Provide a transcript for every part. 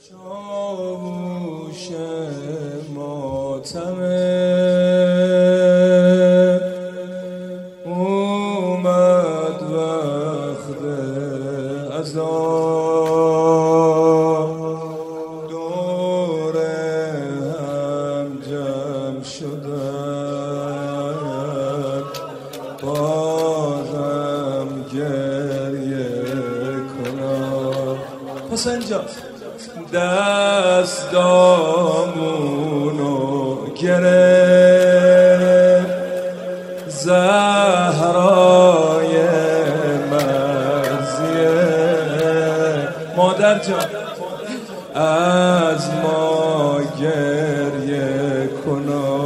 چاووش ماتمه اومد وقت عزا دور هم جمع شدن بازم گریه کنم حسین جان دستامونو گرفت زهرای مرزیه مادر جان از ما گریه کنا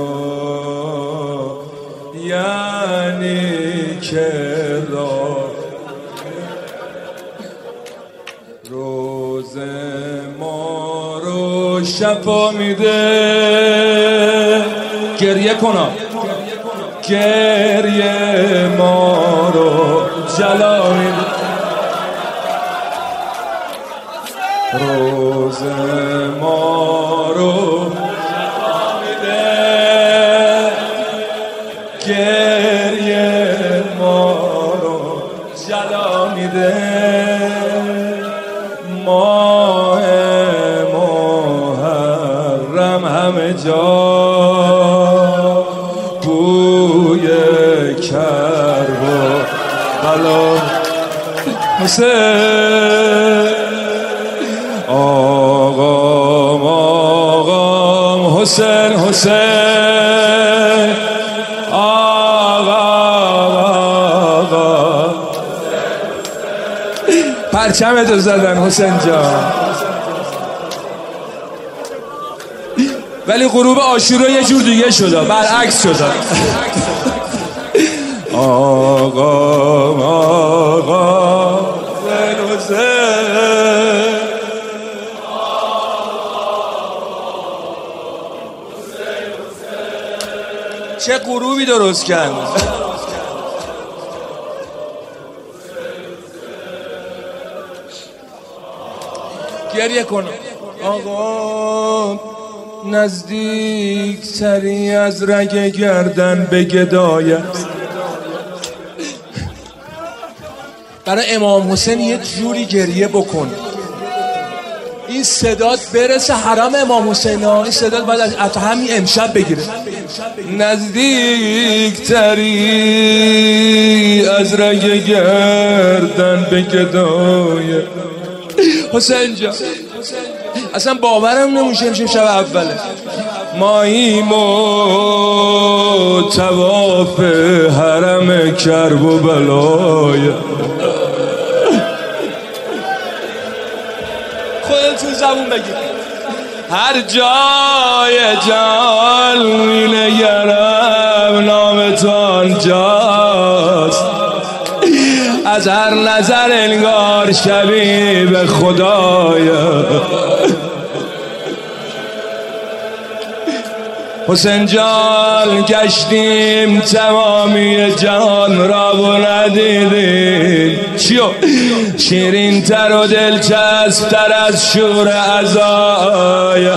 یعنی که روز ما رو شفا میده گریه کنا گریه ما رو جلا میده روز ما رو شفا میده گریه ما رو جلا میده ماه محرم همه جا بوی کرب و بلا حسین آقام حسین حسین آقا پرچمتو زدن حسین جان ولی غروب عاشورا یه جور دیگه شده برعکس شده آقا حسین چه غروبی درست کرد گریه کن آقا نزدیک تری از رگ گردن به گدایت برای امام حسین یه جوری گریه بکن این صدات برسه حرم امام حسین این صدات باید از همین امشب بگیره نزدیک تری از رگ گردن به گدایت حسین جان اصلا باورم نمیشه امشب شب اوله ماییم و طواف حرم کرب و بلای خودتون زبون بگید هر جای جان می‌نگرم نام تو آنجاست از هر نظر انگار شبیه به خدایا حسین جان گشتیم تمامی جهان را و ندیدیم چیو شیرین تر و دلچسب تر از شور عزایا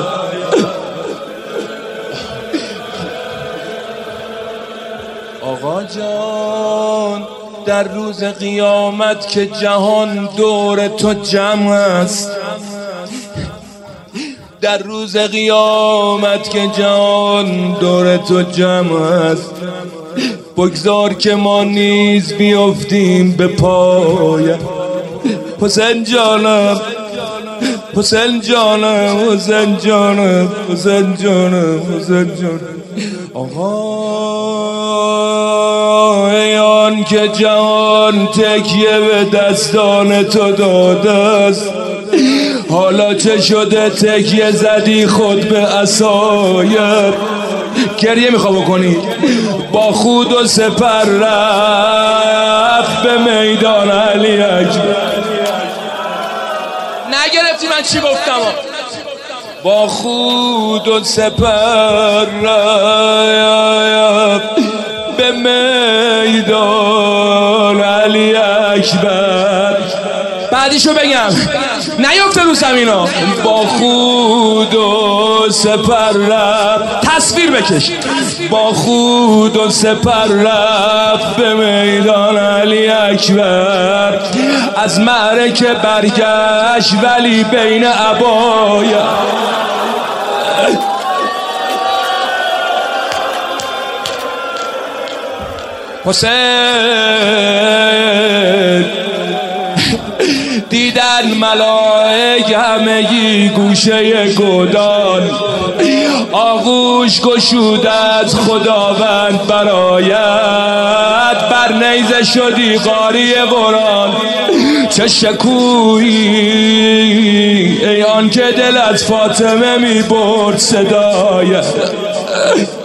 آقا جان در روز قیامت که جهان دور تو جمع است در روز قیامت که جهان دور تو جمع است بگذار که ما نیز بیفتیم به پایت حسین جانم حسین جانم حسین جانم حسین جانم حسین جانم آقا ای آن که جهان تکیه به دستان تو داده است حالا چه شده تکیه زدی خود به عصایت گریه میخوا بکنی با خود و سپر رفت به میدان علی اکبر نگرفتی من چی گفتم با خود و سپر رفت به میدان علی اکبر بعدیشو بگم نیفته رو زمینا. با خود و سپر رفت، تصویر بکش، با خود و سپر رفت به میدان علی اکبر. از معرکه برگشت ولی بین عبایا. حسین دیدن ملائک همگی گوشه گودان، آغوش گشود از خداوند برایت. بر نیزه شدی قاری قرآن، چه شکویی ای آن که دل از فاطمه می برد صدایت.